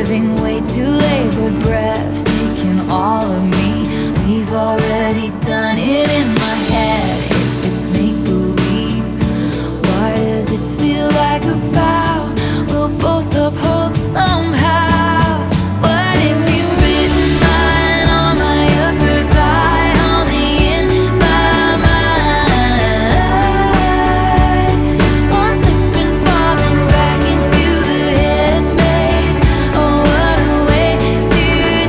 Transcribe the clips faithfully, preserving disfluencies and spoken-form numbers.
giving way to labored breath, taking all of me. We've already done it in my head. If it's make-believe, why does it feel like a vow we'll both uphold somehow? What if he's written mine on my upper thigh, only in my mind? One slip and falling back into the hedge maze. Oh, what a way to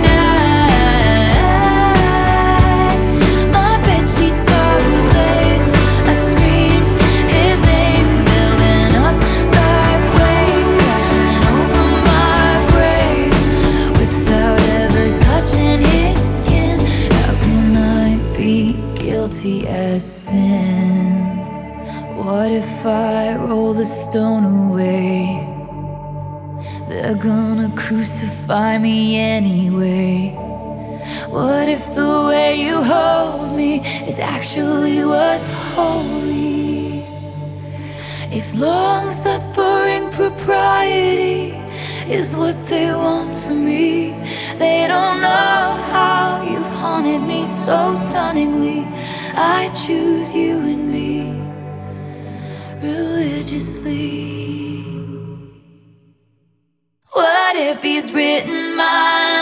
die. My bedsheets are ablaze. I've screamed his name, building up like waves, crashing over my grave. Without ever touching his skin, how can I be guilty as sin? What if I roll the stone away? They're gonna crucify me anyway. What if the way you hold me is actually what's holy? If long-suffering propriety is what they want from me, they don't know how you've haunted me so stunningly. I choose you and me religiously. What if he's written mine